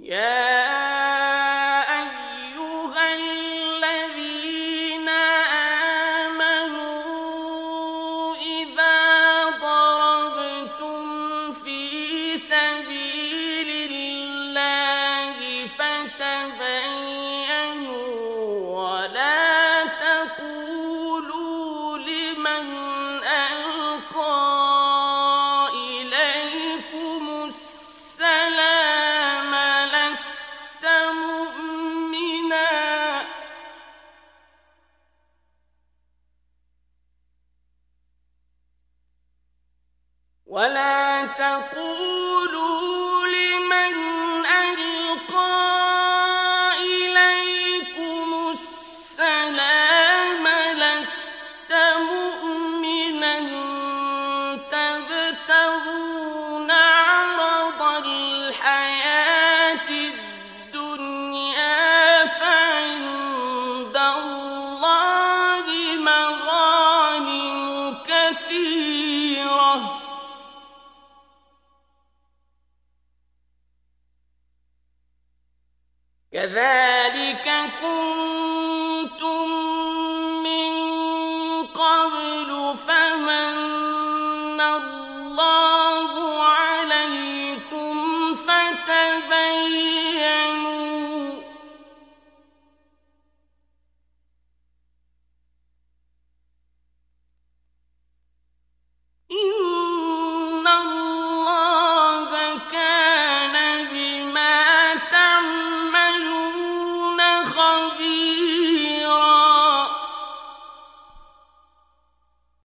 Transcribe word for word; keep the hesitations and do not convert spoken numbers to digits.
يا أيها الذين آمنوا إذا ضربتم في سبيل الله فتبينوا ولا تقولوا لمن ألقى إليكم السلام لست مؤمنا ولا تقولوا لمن ألقى إليكم السلام لست مؤمنا تبتغون عرض الحياة الدنيا فعند الله مغانم كثيرة كذلك كنتم من قبل فمن الله